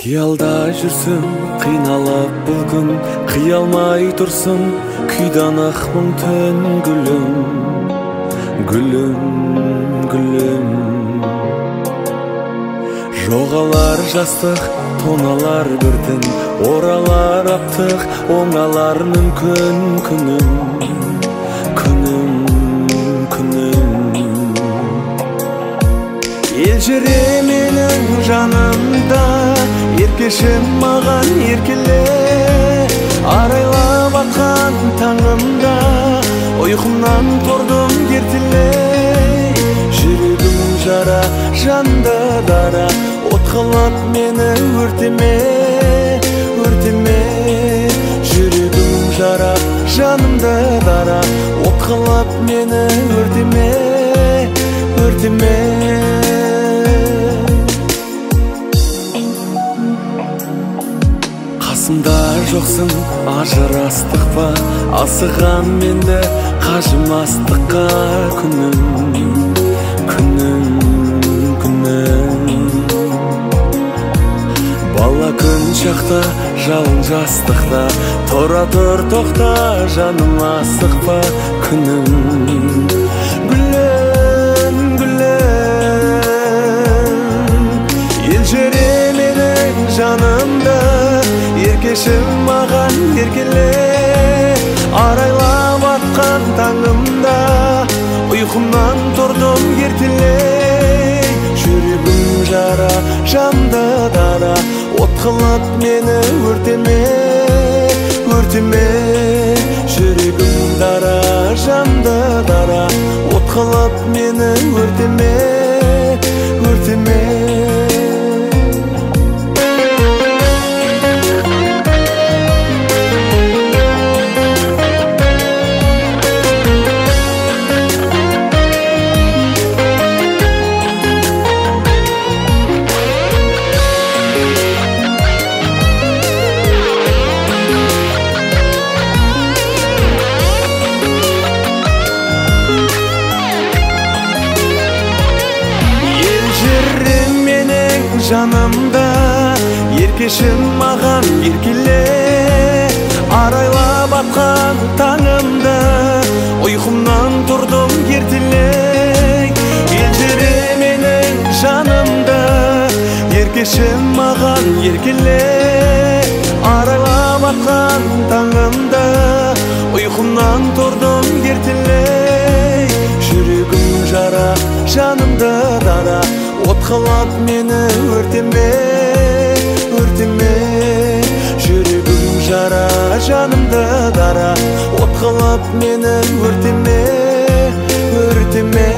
Қиялда жүрсің, қиналып бұл күн, қиялмай тұрсың, күйдан ақмың түн. Гүлім, гүлім, гүлім. Жоғалар жастық, тоналар бірден, оралар аптық, оңалар мүмкін. Күнім, күнім, күнім. Ел жүре менің жанымда, еркешім маған еркеле. Арайлап атқан таңымда, ұйқымнан тұрдым ертелей. Жүрегім жара, жанды дара, от қылып мені өртеме, өртеме. Жүрегім жара, жанымды дара, от қылып мені өртеме, өртеме. Қасымда жоқсың, ажырастық па, асыған менді қажымастыққа. Күнім, күнім, күнім. Бала күн шақта, жалын жастықта, тұра тұр тоқта, жаным асықпа. Күнім, гүлім, гүлім. Ел жүре менің жанымда, еркешім маған еркеле. Арайлап атқан таңымда, ұйқымнан тұрдым ертелей. Жүрегім жара, жанды дара, от қылып мені өртеме, өртеме. Жүрегім дара, жанды дара, от қылып мені өртеме, өртеме. Жанымда, еркешім маған еркеле. Арайлап атқан таңымда, ұйқымнан тұрдым ертелей. Ел жүре менің жанымда, еркешім маған еркеле. Арайлап атқан таңымда, ұйқымнан тұрдым ертелей. Жүрегім жара, жанымды дара, от қылып мені өртеме, өртеме. Жүрегім жара, жанымды дара, от қылып мені өртеме, өртеме.